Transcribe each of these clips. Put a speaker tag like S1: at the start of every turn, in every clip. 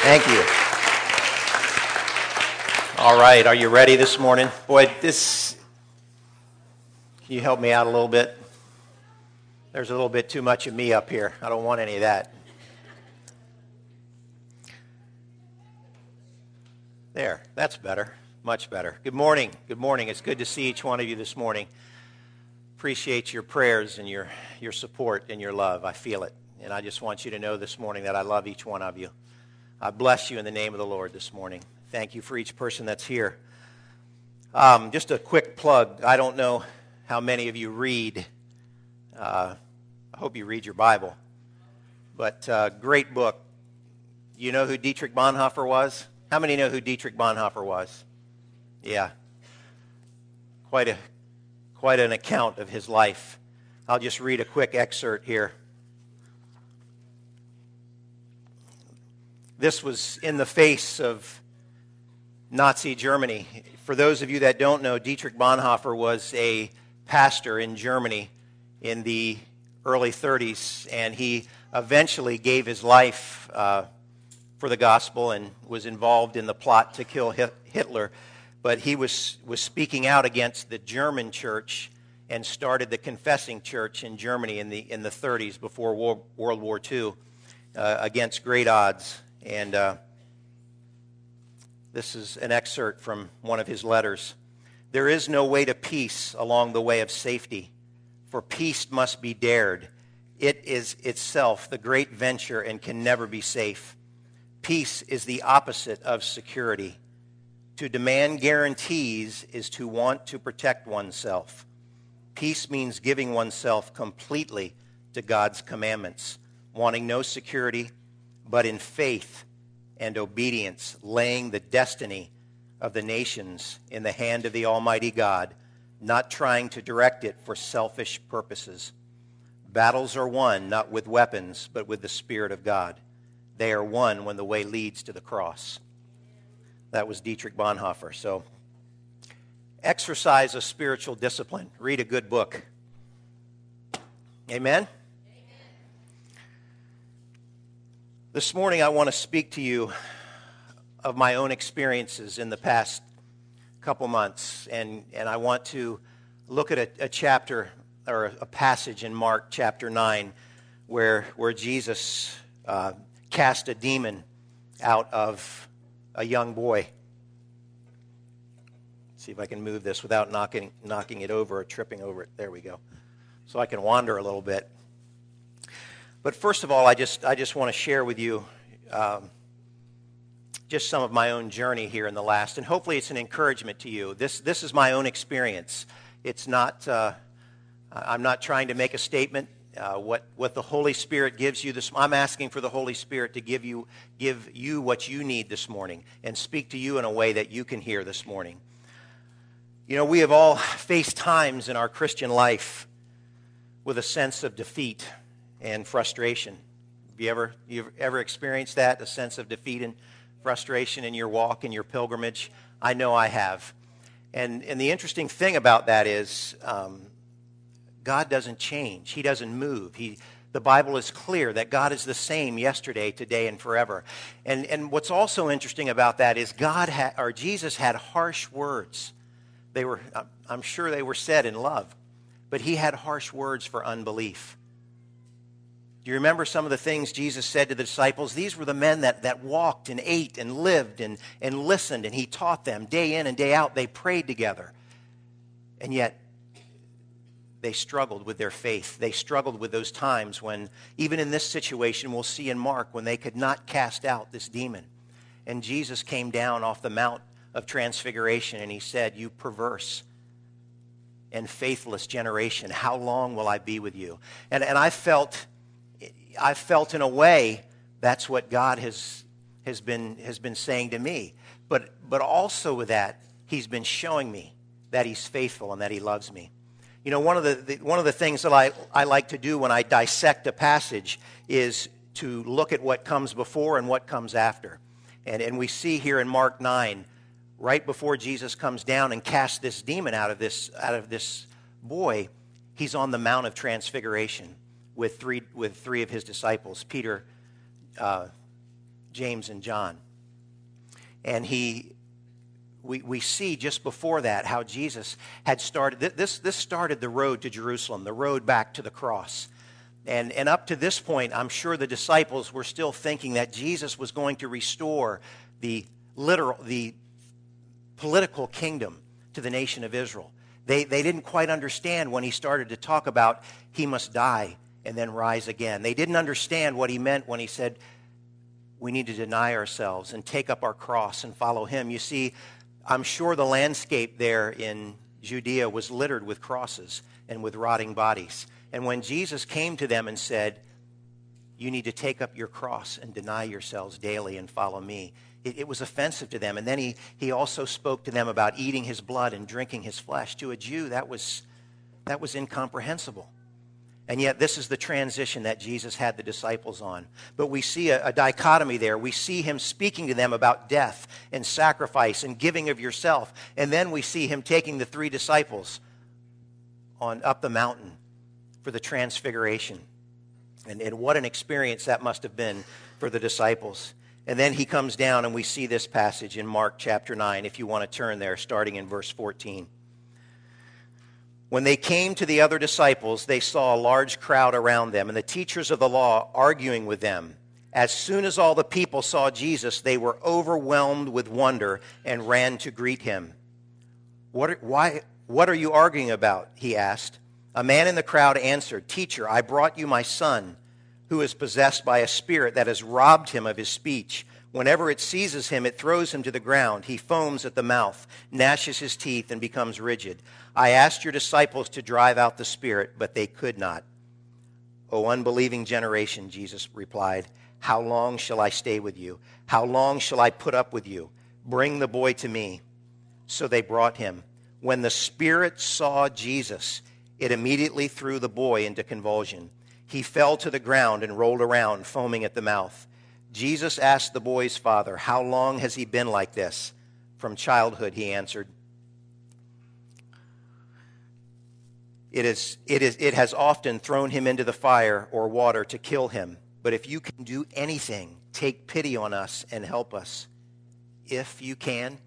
S1: Thank you. All right, are you ready this morning? Boy, can you help me out a little bit? There's a little bit too much of me up here. I don't want any of that. There, that's better, much better. Good morning. Good morning. It's good to see each one of you this morning. Appreciate your prayers and your support and your love. I feel it. And I just want you to know this morning that I love each one of you. I bless you in the name of the Lord this morning. Thank you for each person that's here. Just a quick plug. I don't know how many of you read. I hope you read your Bible. But great book. You know who Dietrich Bonhoeffer was? How many know who Dietrich Bonhoeffer was? Yeah. Quite an account of his life. I'll just read a quick excerpt here. This was in the face of Nazi Germany. For those of you that don't know, Dietrich Bonhoeffer was a pastor in Germany in the early 30s, and he eventually gave his life for the gospel and was involved in the plot to kill Hitler. But he was speaking out against the German church and started the Confessing Church in Germany in the 30s before World War II against great odds. And this is an excerpt from one of his letters. There is no way to peace along the way of safety, for peace must be dared. It is itself the great venture and can never be safe. Peace is the opposite of security. To demand guarantees is to want to protect oneself. Peace means giving oneself completely to God's commandments, wanting no security, but in faith and obedience, laying the destiny of the nations in the hand of the Almighty God, not trying to direct it for selfish purposes. Battles are won not with weapons, but with the Spirit of God. They are won when the way leads to the cross. That was Dietrich Bonhoeffer. So, exercise a spiritual discipline. Read a good book. Amen? This morning I want to speak to you of my own experiences in the past couple months, and I want to look at a chapter or a passage in Mark chapter 9 where Jesus cast a demon out of a young boy. Let's see if I can move this without knocking it over or tripping over it. There we go. So I can wander a little bit. But first of all, I just want to share with you just some of my own journey here in the last, and hopefully it's an encouragement to you. This is my own experience. It's not. I'm not trying to make a statement. What the Holy Spirit gives you this, I'm asking for the Holy Spirit to give you what you need this morning and speak to you in a way that you can hear this morning. You know, we have all faced times in our Christian life with a sense of defeat and frustration. Have you ever experienced that, a sense of defeat and frustration in your walk, in your pilgrimage? I know I have. And the interesting thing about that is God doesn't change. He doesn't move. The Bible is clear that God is the same yesterday, today, and forever. And what's also interesting about that is Jesus had harsh words. I'm sure they were said in love, but he had harsh words for unbelief. Do you remember some of the things Jesus said to the disciples? These were the men that walked and ate and lived and listened, and he taught them day in and day out. They prayed together. And yet, they struggled with their faith. They struggled with those times when, even in this situation, we'll see in Mark, when they could not cast out this demon. And Jesus came down off the Mount of Transfiguration, and he said, "You perverse and faithless generation, how long will I be with you?" And I felt in a way that's what God has been saying to me. But also with that, he's been showing me that he's faithful and that he loves me. You know, one of the things that I like to do when I dissect a passage is to look at what comes before and what comes after. And we see here in Mark 9, right before Jesus comes down and casts this demon out of this boy, he's on the Mount of Transfiguration with three of his disciples, Peter, James and John. And we see just before that how Jesus had started, this started the road to Jerusalem, the road back to the cross. And up to this point, I'm sure the disciples were still thinking that Jesus was going to restore the political kingdom to the nation of Israel. They didn't quite understand when he started to talk about he must die and then rise again. They didn't understand what he meant when he said we need to deny ourselves and take up our cross and follow him. You see, I'm sure the landscape there in Judea was littered with crosses and with rotting bodies. And when Jesus came to them and said, you need to take up your cross and deny yourselves daily and follow me, it was offensive to them. And then he also spoke to them about eating his blood and drinking his flesh. To a Jew, that was incomprehensible. And yet this is the transition that Jesus had the disciples on. But we see a dichotomy there. We see him speaking to them about death and sacrifice and giving of yourself. And then we see him taking the 3 disciples up the mountain for the transfiguration. And what an experience that must have been for the disciples. And then he comes down and we see this passage in Mark chapter 9, if you want to turn there, starting in verse 14. When they came to the other disciples, they saw a large crowd around them and the teachers of the law arguing with them. As soon as all the people saw Jesus, they were overwhelmed with wonder and ran to greet him. What are you arguing about? He asked. A man in the crowd answered, Teacher, I brought you my son, who is possessed by a spirit that has robbed him of his speech. Whenever it seizes him, it throws him to the ground. He foams at the mouth, gnashes his teeth, and becomes rigid. I asked your disciples to drive out the spirit, but they could not. O unbelieving generation, Jesus replied, how long shall I stay with you? How long shall I put up with you? Bring the boy to me. So they brought him. When the spirit saw Jesus, it immediately threw the boy into convulsion. He fell to the ground and rolled around, foaming at the mouth. Jesus asked the boy's father, how long has he been like this? From childhood, he answered. It has often thrown him into the fire or water to kill him. But if you can do anything, take pity on us and help us. If you can,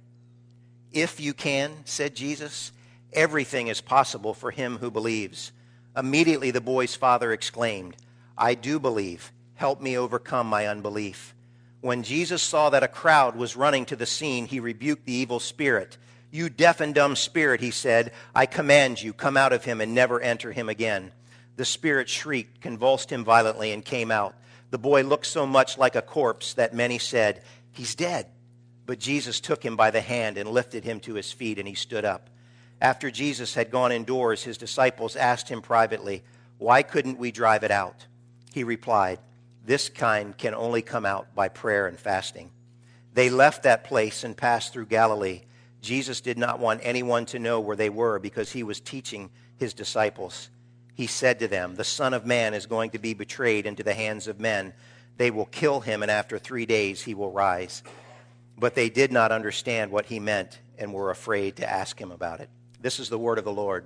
S1: said Jesus, everything is possible for him who believes. Immediately the boy's father exclaimed, I do believe. Help me overcome my unbelief. When Jesus saw that a crowd was running to the scene, he rebuked the evil spirit. You deaf and dumb spirit, he said, I command you, come out of him and never enter him again. The spirit shrieked, convulsed him violently, and came out. The boy looked so much like a corpse that many said, he's dead. But Jesus took him by the hand and lifted him to his feet, and he stood up. After Jesus had gone indoors, his disciples asked him privately, why couldn't we drive it out? He replied, this kind can only come out by prayer and fasting. They left that place and passed through Galilee. Jesus did not want anyone to know where they were because he was teaching his disciples. He said to them, the Son of Man is going to be betrayed into the hands of men. They will kill him, and after 3 days he will rise. But they did not understand what he meant and were afraid to ask him about it. This is the word of the Lord.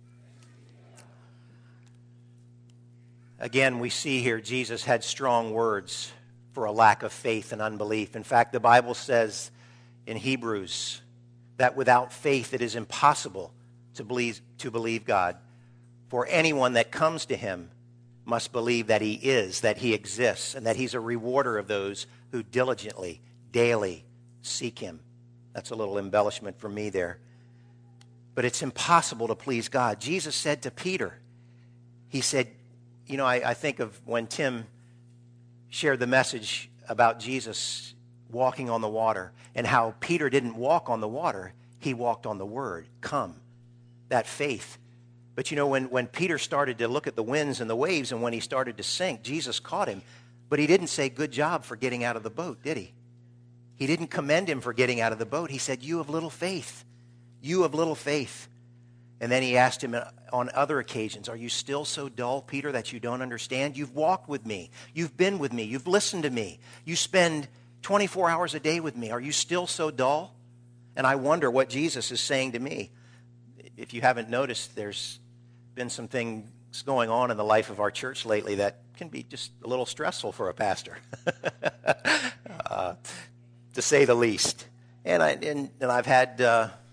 S1: Again, we see here Jesus had strong words for a lack of faith and unbelief. In fact, the Bible says in Hebrews that without faith it is impossible to believe God. For anyone that comes to him must believe that he is, that he exists, and that he's a rewarder of those who diligently, daily seek him. That's a little embellishment from me there. But it's impossible to please God. Jesus said to Peter, he said, you know, I think of when Tim shared the message about Jesus walking on the water and how Peter didn't walk on the water, he walked on the word, come, that faith. But you know, when Peter started to look at the winds and the waves and when he started to sink, Jesus caught him. But he didn't say, good job for getting out of the boat, did he? He didn't commend him for getting out of the boat. He said, you have little faith. You have little faith. And then he asked him on other occasions, are you still so dull, Peter, that you don't understand? You've walked with me. You've been with me. You've listened to me. You spend 24 hours a day with me. Are you still so dull? And I wonder what Jesus is saying to me. If you haven't noticed, there's been some things going on in the life of our church lately that can be just a little stressful for a pastor. to say the least. And I've had,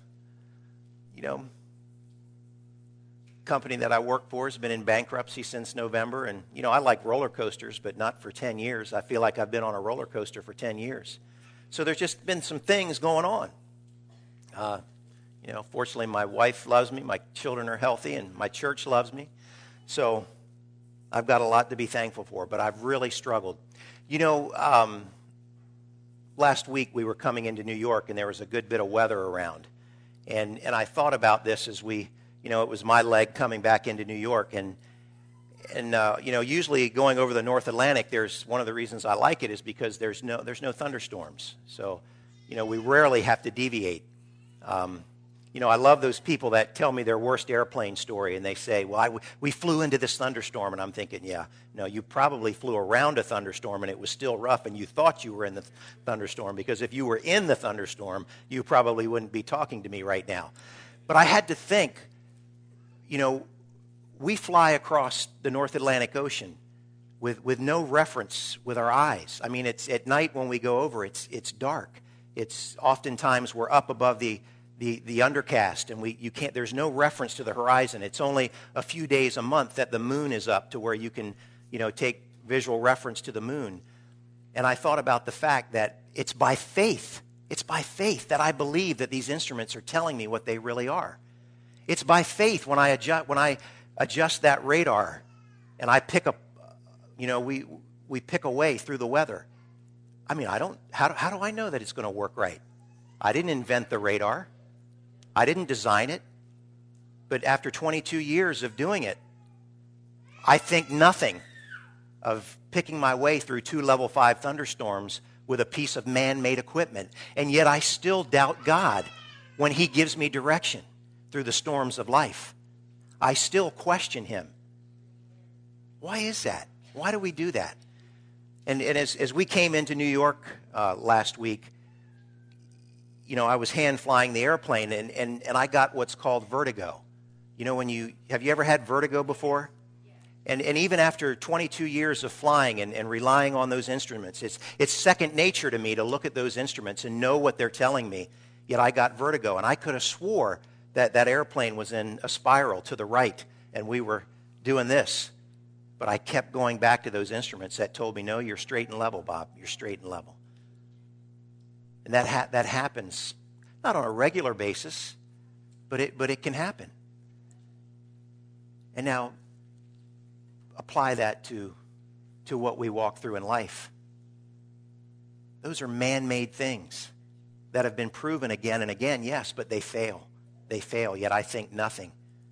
S1: company that I work for has been in bankruptcy since November. And, I like roller coasters, but not for 10 years. I feel like I've been on a roller coaster for 10 years. So there's just been some things going on. Fortunately, my wife loves me, my children are healthy, and my church loves me. So I've got a lot to be thankful for, but I've really struggled. Last week we were coming into New York, and there was a good bit of weather around. And I thought about this as it was my leg coming back into New York. And usually going over the North Atlantic, there's one of the reasons I like it is because there's no thunderstorms. So, we rarely have to deviate. I love those people that tell me their worst airplane story, and they say, well, we flew into this thunderstorm, and I'm thinking, you probably flew around a thunderstorm, and it was still rough, and you thought you were in the thunderstorm, because if you were in the thunderstorm, you probably wouldn't be talking to me right now. But I had to think, we fly across the North Atlantic Ocean with no reference with our eyes. I mean, it's at night when we go over, it's dark. It's oftentimes we're up above the undercast, and there's no reference to the horizon. It's only a few days a month that the moon is up to where you can, take visual reference to the moon. And I thought about the fact that it's by faith that I believe that these instruments are telling me what they really are. It's by faith when I adjust that radar and I pick up, we pick away through the weather. I mean, how do I know that it's going to work right? I didn't invent the radar. I didn't design it. But after 22 years of doing it, I think nothing of picking my way through 2 level 5 thunderstorms with a piece of man-made equipment. And yet I still doubt God when he gives me direction through the storms of life. I still question him. Why is that? Why do we do that? And as we came into New York last week, I was hand flying the airplane, and I got what's called vertigo. Have you ever had vertigo before? And even after 22 years of flying and relying on those instruments, it's second nature to me to look at those instruments and know what they're telling me. Yet I got vertigo, and I could have swore that airplane was in a spiral to the right, and we were doing this. But I kept going back to those instruments that told me, no, you're straight and level, Bob. You're straight and level. And that happens, not on a regular basis, but it can happen. And now, apply that to what we walk through in life. Those are man-made things that have been proven again and again, yes, but they fail. They fail, yet I think nothing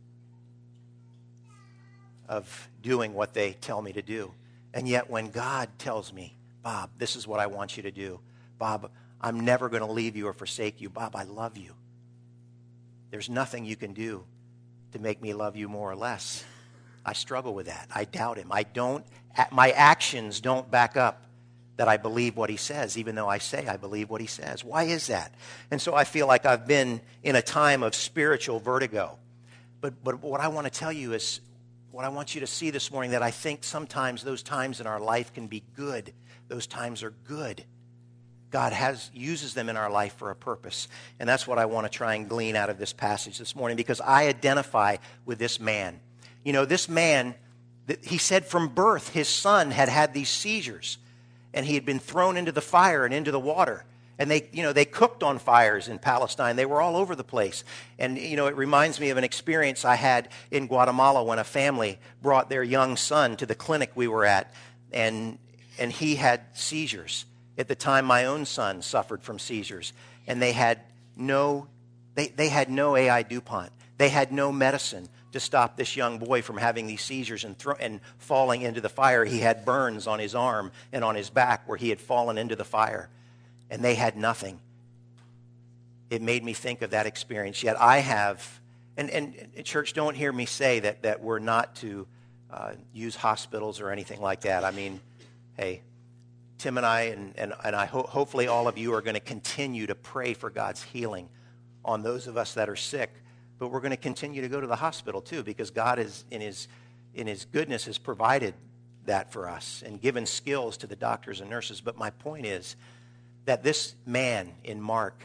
S1: of doing what they tell me to do. And yet when God tells me, Bob, this is what I want you to do. Bob, I'm never going to leave you or forsake you. Bob, I love you. There's nothing you can do to make me love you more or less. I struggle with that. I doubt him. My actions don't back up that I believe what he says, even though I say I believe what he says. Why is that? And so I feel like I've been in a time of spiritual vertigo. But what I want to tell you is, what I want you to see this morning, that I think sometimes those times in our life can be good. Those times are good. God uses them in our life for a purpose. And that's what I want to try and glean out of this passage this morning, because I identify with this man. This man, he said from birth his son had these seizures, and he had been thrown into the fire and into the water. And they cooked on fires in Palestine. They were all over the place. And, it reminds me of an experience I had in Guatemala when a family brought their young son to the clinic we were at, and he had seizures. At the time, my own son suffered from seizures, and they had no AI DuPont. They had no medicine to stop this young boy from having these seizures and falling into the fire. He had burns on his arm and on his back where he had fallen into the fire, and they had nothing. It made me think of that experience. Yet I have, and church, don't hear me say that we're not to use hospitals or anything like that. I mean, hey, Tim and I, and I hopefully all of you are going to continue to pray for God's healing on those of us that are sick. But we're going to continue to go to the hospital too, because God is in his goodness has provided that for us and given skills to the doctors and nurses. But my point is that this man in Mark,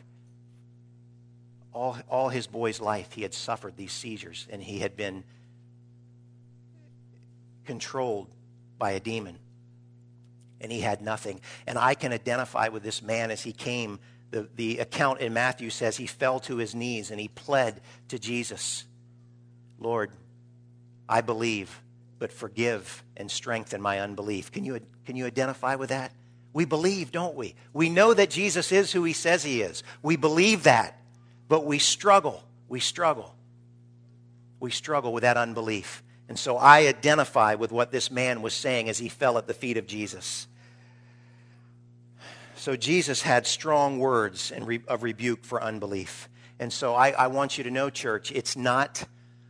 S1: all his boy's life, he had suffered these seizures, and he had been controlled by a demon, and he had nothing. And I can identify with this man as he came. The account in Matthew says he fell to his knees and he pled to Jesus, Lord, I believe, but forgive and strengthen my unbelief. Can you identify with that? We believe, don't we? We know that Jesus is who he says he is. We believe that, but we struggle. We struggle with that unbelief. And so I identify with what this man was saying as he fell at the feet of Jesus. So Jesus had strong words of rebuke for unbelief. And so I want you to know, church, it's not,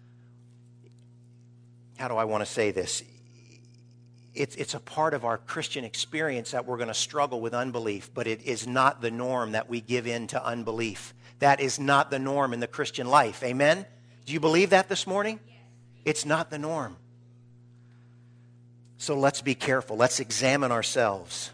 S1: how do I want to say this? It's a part of our Christian experience that we're going to struggle with unbelief, but it is not the norm that we give in to unbelief. That is not the norm in the Christian life. Amen? Do you believe that this morning? It's not the norm. So let's be careful. Let's examine ourselves.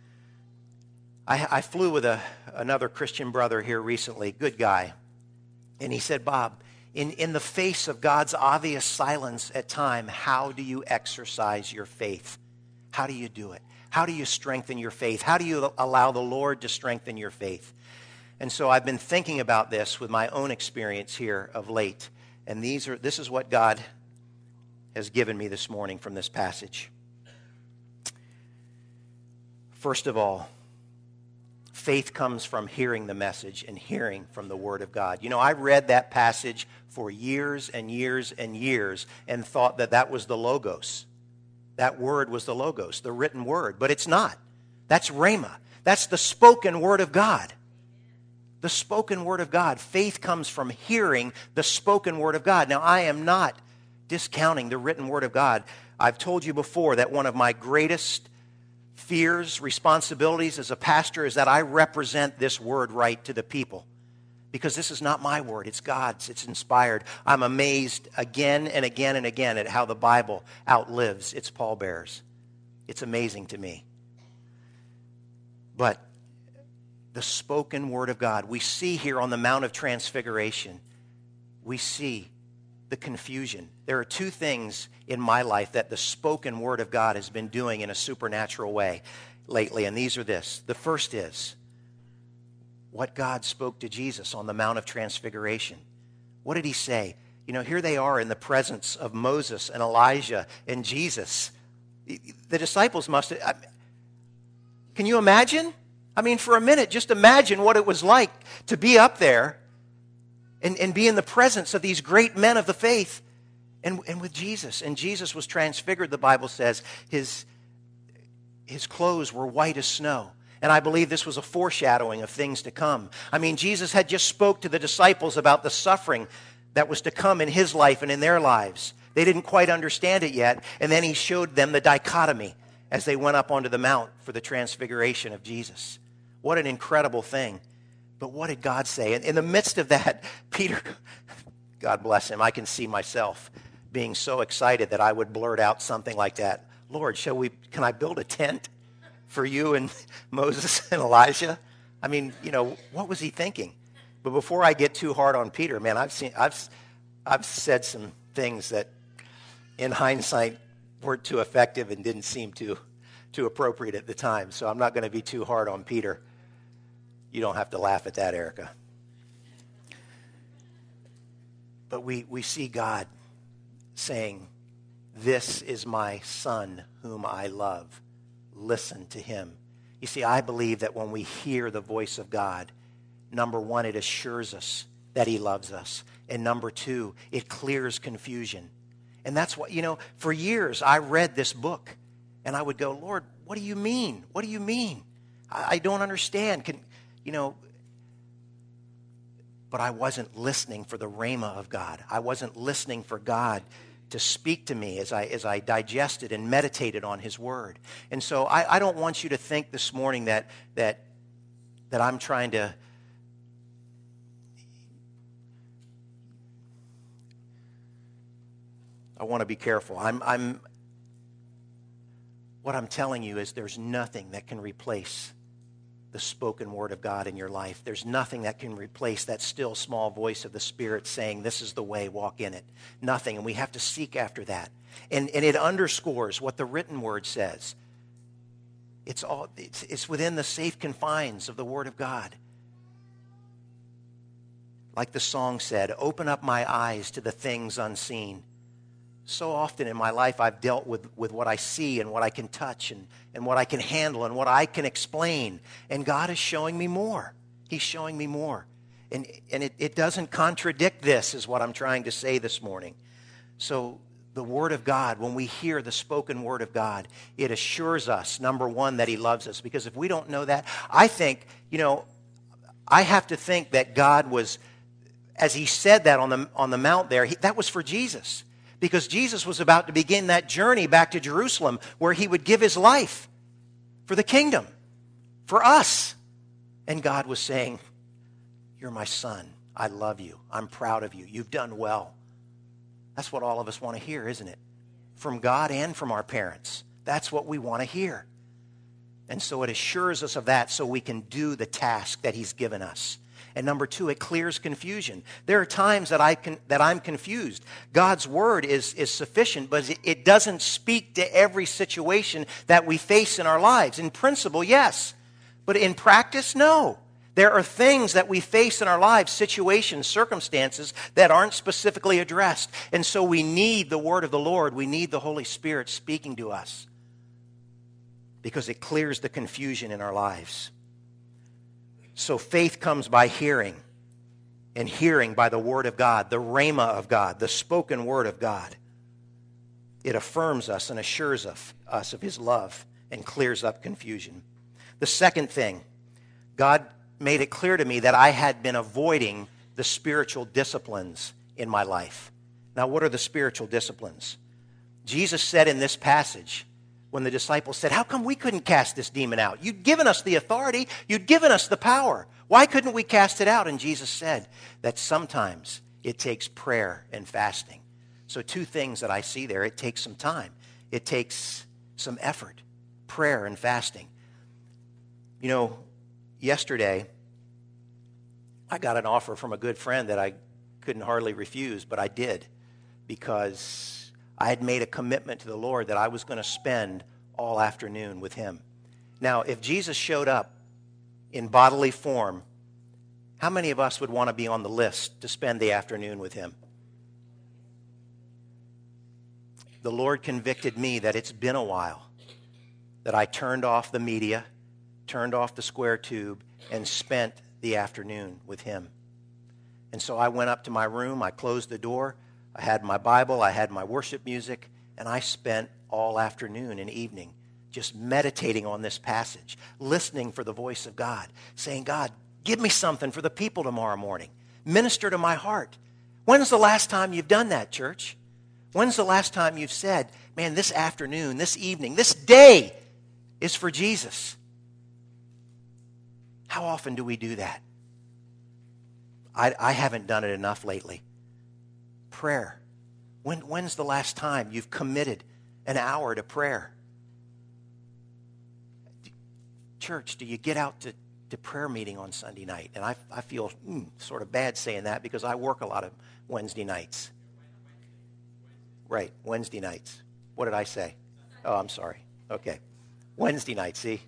S1: I flew with another Christian brother here recently, good guy. And he said, Bob, in the face of God's obvious silence at time, how do you exercise your faith? How do you do it? How do you strengthen your faith? How do you allow the Lord to strengthen your faith? And so I've been thinking about this with my own experience here of late. And this is what God has given me this morning from this passage. First of all, faith comes from hearing the message and hearing from the Word of God. You know, I read that passage for years and years and years and thought that was the Logos. That word was the Logos, the written word. But it's not. That's Rhema. That's the spoken Word of God. The spoken Word of God. Faith comes from hearing the spoken Word of God. Now, I am not discounting the written Word of God. I've told you before that one of my greatest fears, responsibilities as a pastor is that I represent this word right to the people. Because this is not my word, it's God's, it's inspired. I'm amazed again and again and again at how the Bible outlives its pallbearers. It's amazing to me. But the spoken word of God, we see here on the Mount of Transfiguration, we see the confusion. There are two things in my life that the spoken word of God has been doing in a supernatural way lately, and these are this. The first is what God spoke to Jesus on the Mount of Transfiguration. What did he say? You know, here they are in the presence of Moses and Elijah and Jesus. The disciples must have, can you imagine? I mean, for a minute, just imagine what it was like to be up there and be in the presence of these great men of the faith and with Jesus. And Jesus was transfigured, the Bible says. His clothes were white as snow. And I believe this was a foreshadowing of things to come. I mean, Jesus had just spoke to the disciples about the suffering that was to come in his life and in their lives. They didn't quite understand it yet. And then he showed them the dichotomy as they went up onto the mount for the transfiguration of Jesus. What an incredible thing. But what did God say? In the midst of that, Peter, God bless him, I can see myself being so excited that I would blurt out something like that. Lord, can I build a tent for you and Moses and Elijah? I mean, you know, what was he thinking? But before I get too hard on Peter, man, I've said some things that in hindsight weren't too effective and didn't seem too appropriate at the time. So I'm not going to be too hard on Peter. You don't have to laugh at that, Erica. But we see God saying, "This is my son whom I love. Listen to him." You see, I believe that when we hear the voice of God, number one, it assures us that he loves us. And number two, it clears confusion. And that's what, you know, for years I read this book and I would go, Lord, what do you mean? What do you mean? I don't understand. But I wasn't listening for the rhema of God. I wasn't listening for God to speak to me as I digested and meditated on his word. And so I don't want you to think this morning that I'm trying to I want to be careful. What I'm telling you is there's nothing that can replace the spoken word of God in your life. There's nothing that can replace that still small voice of the Spirit saying, this is the way, walk in it. Nothing, and we have to seek after that. And it underscores what the written word says. It's within the safe confines of the Word of God. Like the song said, open up my eyes to the things unseen. So often in my life I've dealt with what I see and what I can touch and what I can handle and what I can explain. And God is showing me more. He's showing me more. And it doesn't contradict this, is what I'm trying to say this morning. So the Word of God, when we hear the spoken Word of God, it assures us, number one, that He loves us. Because if we don't know that, I think, I have to think that God was, as He said that on the mount there, that was for Jesus. Because Jesus was about to begin that journey back to Jerusalem where He would give His life for the kingdom, for us. And God was saying, you're my son. I love you. I'm proud of you. You've done well. That's what all of us want to hear, isn't it? From God and from our parents. That's what we want to hear. And so it assures us of that so we can do the task that He's given us. And number two, it clears confusion. There are times that I'm confused. God's word is sufficient, but it doesn't speak to every situation that we face in our lives. In principle, yes. But in practice, no. There are things that we face in our lives, situations, circumstances that aren't specifically addressed. And so we need the word of the Lord. We need the Holy Spirit speaking to us because it clears the confusion in our lives. So faith comes by hearing, and hearing by the Word of God, the rhema of God, the spoken Word of God. It affirms us and assures us of His love and clears up confusion. The second thing, God made it clear to me that I had been avoiding the spiritual disciplines in my life. Now, what are the spiritual disciplines? Jesus said in this passage, when the disciples said, how come we couldn't cast this demon out? You'd given us the authority. You'd given us the power. Why couldn't we cast it out? And Jesus said that sometimes it takes prayer and fasting. So two things that I see there. It takes some time. It takes some effort, prayer and fasting. Yesterday, I got an offer from a good friend that I couldn't hardly refuse, but I did because I had made a commitment to the Lord that I was going to spend all afternoon with Him. Now, if Jesus showed up in bodily form, how many of us would want to be on the list to spend the afternoon with Him? The Lord convicted me that it's been a while that I turned off the media, turned off the square tube, and spent the afternoon with Him. And so I went up to my room, I closed the door, I had my Bible, I had my worship music, and I spent all afternoon and evening just meditating on this passage, listening for the voice of God, saying, God, give me something for the people tomorrow morning. Minister to my heart. When's the last time you've done that, church? When's the last time you've said, man, this afternoon, this evening, this day is for Jesus? How often do we do that? I haven't done it enough lately. Prayer. When's the last time you've committed an hour to prayer? Church, do you get out to prayer meeting on Sunday night? And I feel sort of bad saying that because I work a lot of Wednesday nights. Right, Wednesday nights. What did I say? Oh, I'm sorry. Okay. Wednesday night, see?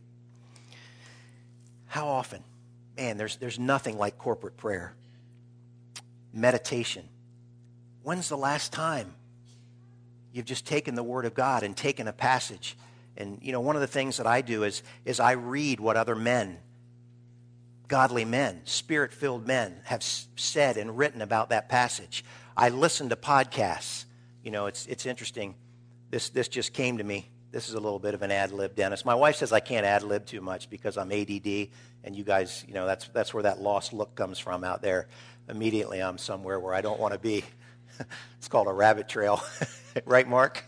S1: How often? Man, there's nothing like corporate prayer. Meditation. When's the last time you've just taken the Word of God and taken a passage? And, one of the things that I do is I read what other men, godly men, Spirit-filled men have said and written about that passage. I listen to podcasts. It's interesting. This just came to me. This is a little bit of an ad-lib, Dennis. My wife says I can't ad-lib too much because I'm ADD, and you guys, that's where that lost look comes from out there. Immediately I'm somewhere where I don't want to be. It's called a rabbit trail. Right, Mark?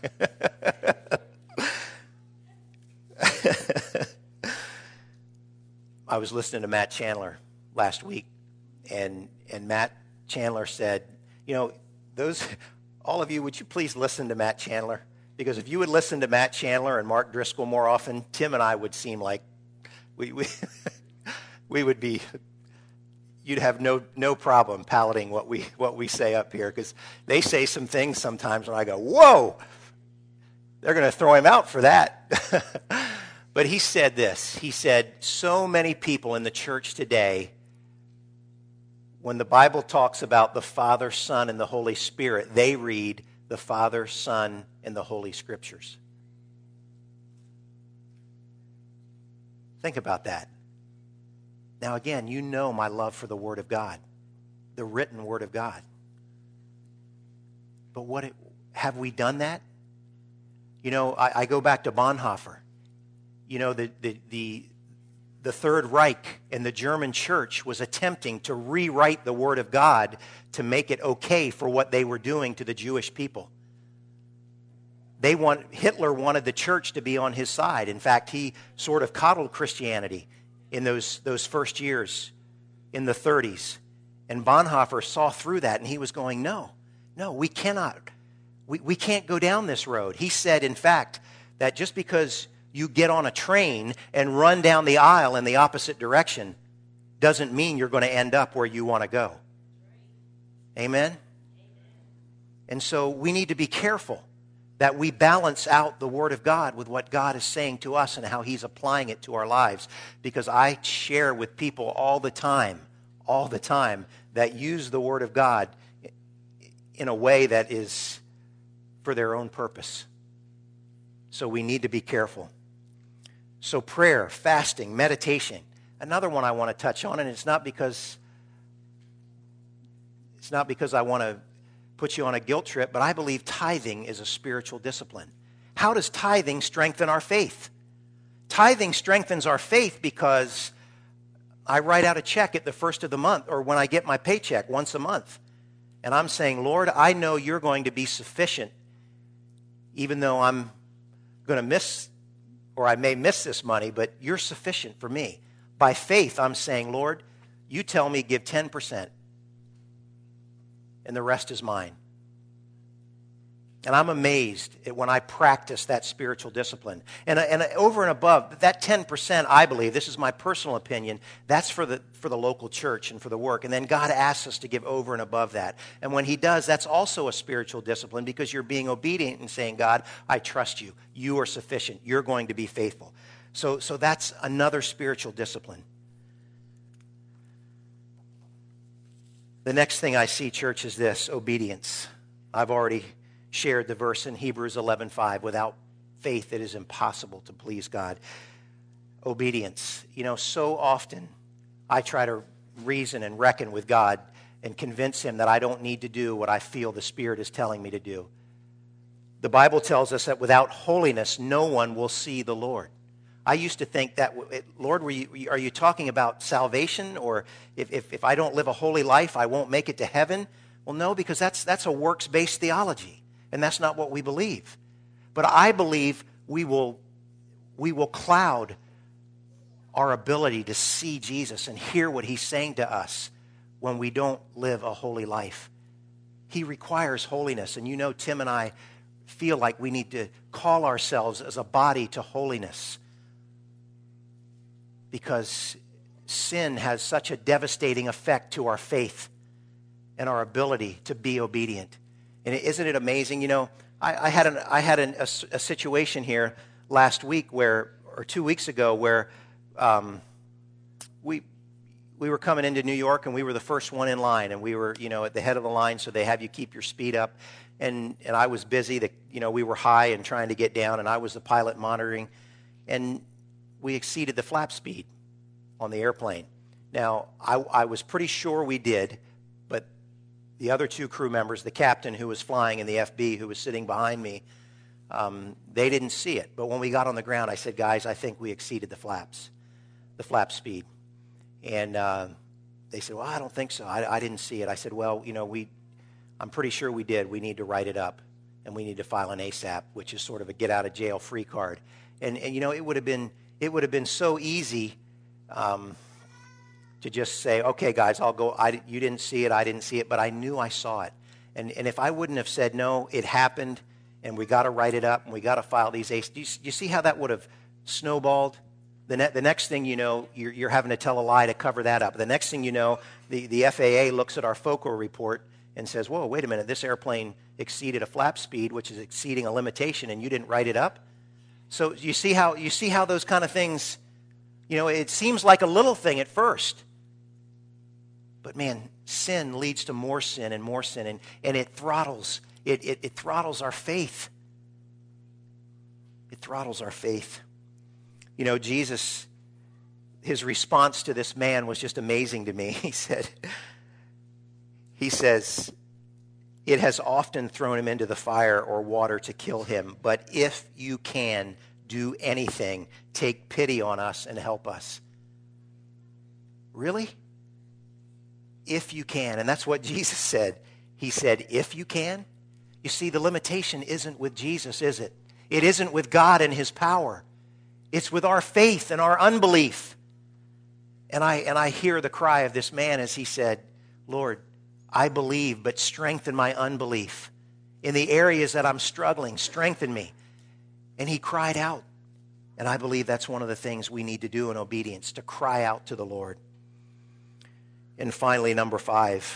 S1: I was listening to Matt Chandler last week, and Matt Chandler said, all of you, would you please listen to Matt Chandler? Because if you would listen to Matt Chandler and Mark Driscoll more often, Tim and I would seem like we we would be, you'd have no problem palatting what we say up here, because they say some things sometimes when I go, whoa, they're going to throw him out for that. But he said this. He said, so many people in the church today, when the Bible talks about the Father, Son, and the Holy Spirit, they read the Father, Son, and the Holy Scriptures. Think about that. Now again, you know my love for the Word of God, the written Word of God. But have we done that? You know, I go back to Bonhoeffer. You know, the Third Reich and the German church was attempting to rewrite the Word of God to make it okay for what they were doing to the Jewish people. Hitler wanted the church to be on his side. In fact, he sort of coddled Christianity in those first years in the 30s. And Bonhoeffer saw through that, and he was going, no, we cannot. We can't go down this road. He said, in fact, that just because you get on a train and run down the aisle in the opposite direction doesn't mean you're going to end up where you want to go. Amen? And so we need to be careful that we balance out the Word of God with what God is saying to us and how He's applying it to our lives. Because I share with people all the time, that use the Word of God in a way that is for their own purpose. So we need to be careful. So prayer, fasting, meditation. Another one I want to touch on, and it's not because I want to put you on a guilt trip, but I believe tithing is a spiritual discipline. How does tithing strengthen our faith? Tithing strengthens our faith because I write out a check at the first of the month, or when I get my paycheck once a month. And I'm saying, Lord, I know you're going to be sufficient, even though I'm going to miss, or I may miss this money, but you're sufficient for me. By faith, I'm saying, Lord, you tell me give 10%, and the rest is mine. And I'm amazed at when I practice that spiritual discipline. And over and above, that 10%, I believe, this is my personal opinion, that's for the local church and for the work. And then God asks us to give over and above that. And when He does, that's also a spiritual discipline, because you're being obedient and saying, God, I trust you. You are sufficient. You're going to be faithful. So that's another spiritual discipline. The next thing I see, church, is this: obedience. I've already shared the verse in Hebrews 11:5. Without faith, it is impossible to please God. Obedience. You know, so often I try to reason and reckon with God and convince Him that I don't need to do what I feel the Spirit is telling me to do. The Bible tells us that without holiness, no one will see the Lord. I used to think that, Lord, are you talking about salvation? Or if I don't live a holy life, I won't make it to heaven? Well, no, because that's a works-based theology, and that's not what we believe. But I believe we will cloud our ability to see Jesus and hear what He's saying to us when we don't live a holy life. He requires holiness, and you know Tim and I feel like we need to call ourselves as a body to holiness, because sin has such a devastating effect to our faith and our ability to be obedient. And isn't it amazing? You know, I had a situation here last week or 2 weeks ago where we were coming into New York, and we were the first one in line, and we were, at the head of the line, so they have you keep your speed up. And I was busy. We were high and trying to get down, and I was the pilot monitoring, and we exceeded the flap speed on the airplane. Now, I was pretty sure we did, but the other two crew members, the captain who was flying and the FB who was sitting behind me, they didn't see it. But when we got on the ground, I said, guys, I think we exceeded the flap speed. And they said, well, I don't think so. I didn't see it. I said, well, I'm pretty sure we did. We need to write it up, and we need to file an ASAP, which is sort of a get-out-of-jail-free card. And it would have been so easy to just say, okay, guys, I'll go. You didn't see it, I didn't see it, but I knew I saw it. And if I wouldn't have said, no, it happened, and we got to write it up, and we got to file these ASAP, do you see how that would have snowballed? The next thing you know, you're having to tell a lie to cover that up. The next thing you know, the FAA looks at our FOCO report and says, whoa, wait a minute, this airplane exceeded a flap speed, which is exceeding a limitation, and you didn't write it up? So you see how those kind of things, it seems like a little thing at first. But man, sin leads to more sin and more sin, and it throttles. It throttles our faith. It throttles our faith. Jesus, his response to this man was just amazing to me. He says, it has often thrown him into the fire or water to kill him, but if you can do anything, take pity on us and help us. Really? If you can. And that's what Jesus said. He said, if you can. You see, the limitation isn't with Jesus, is it? It isn't with God and his power. It's with our faith and our unbelief. And I hear the cry of this man as he said, Lord, I believe, but strengthen my unbelief. In the areas that I'm struggling, strengthen me. And he cried out. And I believe that's one of the things we need to do in obedience, to cry out to the Lord. And finally, number 5,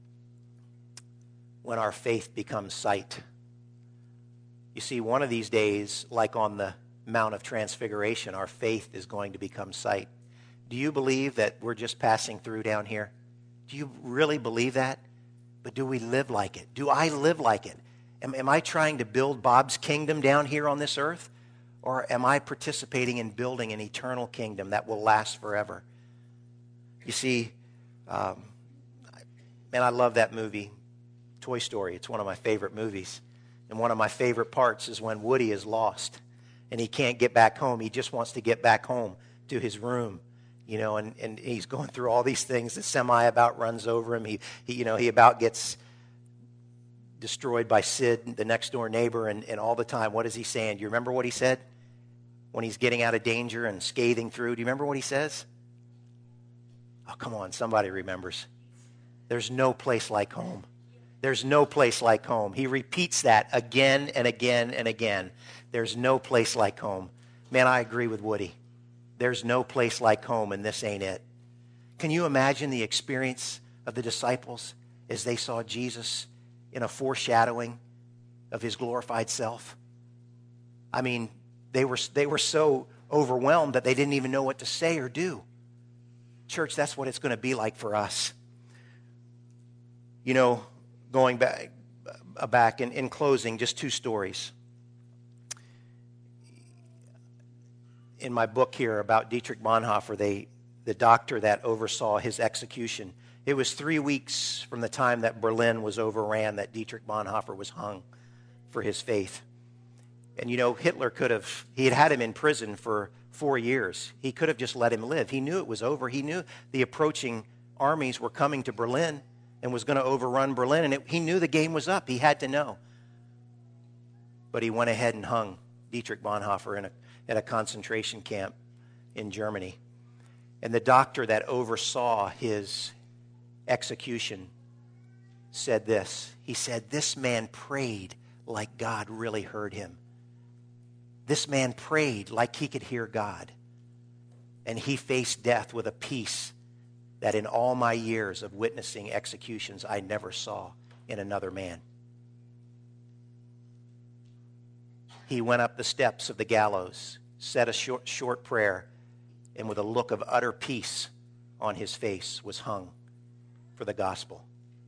S1: when our faith becomes sight. You see, one of these days, like on the Mount of Transfiguration, our faith is going to become sight. Do you believe that we're just passing through down here? Do you really believe that? But do we live like it? Do I live like it? Am I trying to build Bob's kingdom down here on this earth? Or am I participating in building an eternal kingdom that will last forever? You see, man, I love that movie, Toy Story. It's one of my favorite movies. And one of my favorite parts is when Woody is lost and he can't get back home. He just wants to get back home to his room, and he's going through all these things. The semi about runs over him. He about gets destroyed by Sid, the next door neighbor, and all the time, what is he saying? Do you remember what he said when he's getting out of danger and scathing through? Do you remember what he says? Oh, come on, somebody remembers. There's no place like home. There's no place like home. He repeats that again and again and again. There's no place like home. Man, I agree with Woody. There's no place like home, and this ain't it. Can you imagine the experience of the disciples as they saw Jesus in a foreshadowing of his glorified self? I mean, they were so overwhelmed that they didn't even know what to say or do. Church, that's what it's going to be like for us. Going back in closing, just 2 stories. In my book here about Dietrich Bonhoeffer, the doctor that oversaw his execution, it was 3 weeks from the time that Berlin was overran that Dietrich Bonhoeffer was hung for his faith. And Hitler he had him in prison for 4 years. He could have just let him live. He knew it was over. He knew the approaching armies were coming to Berlin and was going to overrun Berlin, and he knew the game was up. He had to know. But he went ahead and hung Dietrich Bonhoeffer at a concentration camp in Germany. And the doctor that oversaw his execution said this. He said, this man prayed like God really heard him. This man prayed like he could hear God. And he faced death with a peace that in all my years of witnessing executions I never saw in another man. He went up the steps of the gallows, said a short prayer, and with a look of utter peace on his face was hung for the gospel.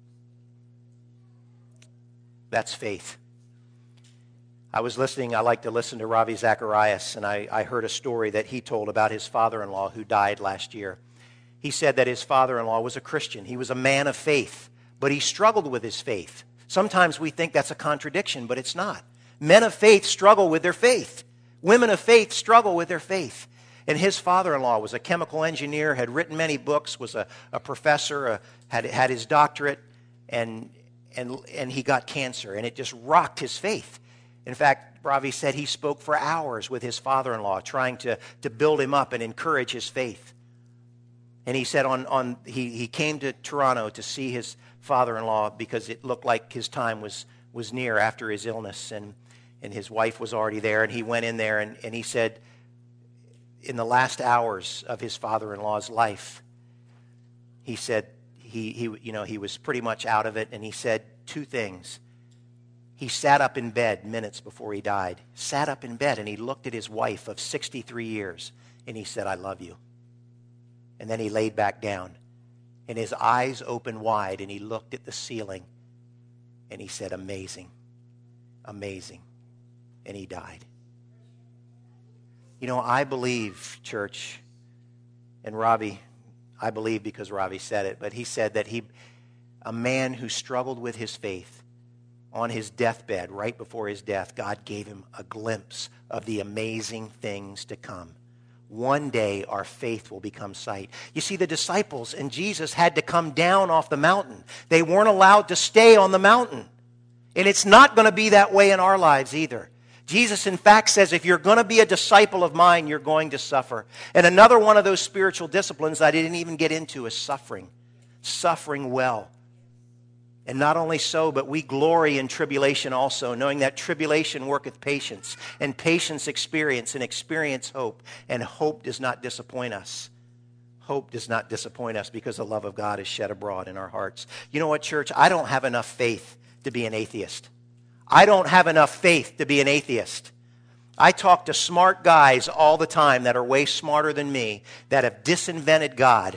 S1: That's faith. I like to listen to Ravi Zacharias, and I heard a story that he told about his father-in-law who died last year. He said that his father-in-law was a Christian. He was a man of faith, but he struggled with his faith. Sometimes we think that's a contradiction, but it's not. Men of faith struggle with their faith. Women of faith struggle with their faith. And his father-in-law was a chemical engineer, had written many books, was a professor, had his doctorate, and he got cancer, and it just rocked his faith. In fact, Ravi said he spoke for hours with his father-in-law, trying to build him up and encourage his faith. And he said he came to Toronto to see his father-in-law because it looked like his time was near after his illness, and his wife was already there, and he went in there, and he said in the last hours of his father-in-law's life, he said he was pretty much out of it, and he said two things. He sat up in bed minutes before he died. Sat up in bed, and he looked at his wife of 63 years, and he said, "I love you." And then he laid back down, and his eyes opened wide, and he looked at the ceiling, and he said, "Amazing, amazing." And he died. You know, I believe, church, and Robbie, I believe because Robbie said it, but he said that a man who struggled with his faith, on his deathbed, right before his death, God gave him a glimpse of the amazing things to come. One day our faith will become sight. You see, the disciples and Jesus had to come down off the mountain. They weren't allowed to stay on the mountain. And it's not going to be that way in our lives either. Jesus, in fact, says if you're going to be a disciple of mine, you're going to suffer. And another one of those spiritual disciplines I didn't even get into is suffering. Suffering well. And not only so, but we glory in tribulation also, knowing that tribulation worketh patience, and patience experience, and experience hope. And hope does not disappoint us. Hope does not disappoint us because the love of God is shed abroad in our hearts. You know what, church? I don't have enough faith to be an atheist. I don't have enough faith to be an atheist. I talk to smart guys all the time that are way smarter than me that have disinvented God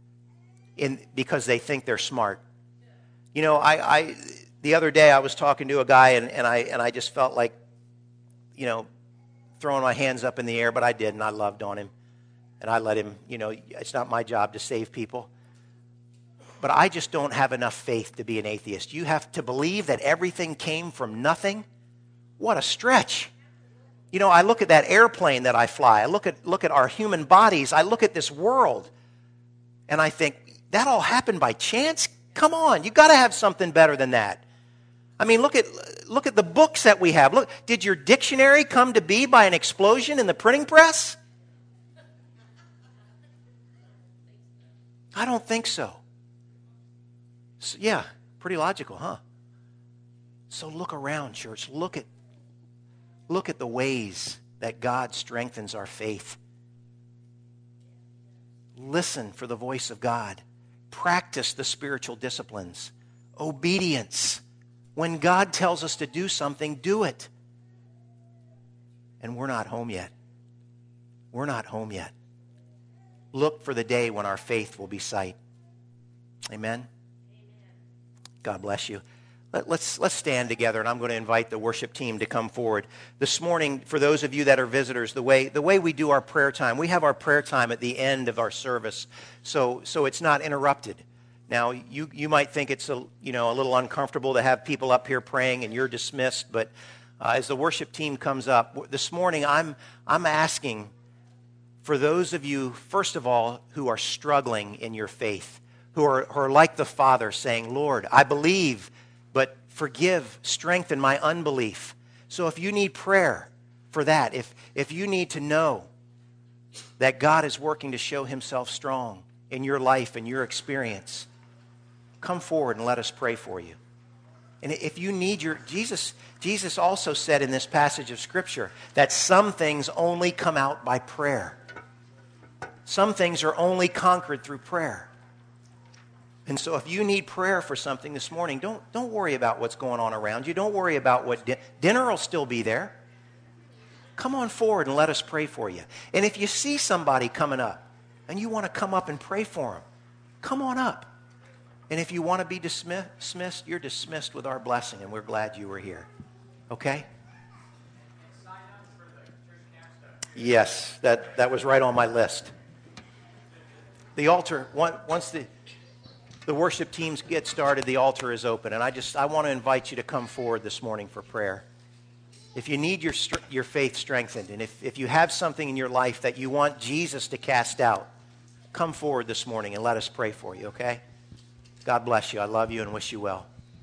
S1: because they think they're smart. You know, the other day I was talking to a guy and I just felt like, you know, throwing my hands up in the air, but I did, and I loved on him. And I let him, you know, it's not my job to save people. But I just don't have enough faith to be an atheist. You have to believe that everything came from nothing? What a stretch. You know, I look at that airplane that I fly. I look at our human bodies. I look at this world. And I think, that all happened by chance? Come on, you got to have something better than that. I mean, look at the books that we have. Look, did your dictionary come to be by an explosion in the printing press? I don't think so. Yeah, pretty logical, huh? So look around, church. Look at the ways that God strengthens our faith. Listen for the voice of God. Practice the spiritual disciplines. Obedience. When God tells us to do something, do it. And we're not home yet. We're not home yet. Look for the day when our faith will be sight. Amen? God bless you. Let's stand together, and I'm going to invite the worship team to come forward. This morning, for those of you that are visitors, the way we do our prayer time, we have our prayer time at the end of our service, so it's not interrupted. Now, you might think it's a little uncomfortable to have people up here praying and you're dismissed, but as the worship team comes up, this morning I'm asking for those of you, first of all, who are struggling in your faith, who are like the Father saying, Lord, I believe, but forgive, strengthen my unbelief. So if you need prayer for that, if you need to know that God is working to show himself strong in your life and your experience, come forward and let us pray for you. And if you need Jesus also said in this passage of Scripture that some things only come out by prayer. Some things are only conquered through prayer. And so if you need prayer for something this morning, don't worry about what's going on around you. Don't worry about what dinner will still be there. Come on forward and let us pray for you. And if you see somebody coming up and you want to come up and pray for them, come on up. And if you want to be dismissed, you're dismissed with our blessing, and we're glad you were here. Okay? Yes, that was right on my list. The altar, once the worship teams get started, the altar is open. And I want to invite you to come forward this morning for prayer. If you need your faith strengthened, and if you have something in your life that you want Jesus to cast out, come forward this morning and let us pray for you, okay? God bless you. I love you and wish you well.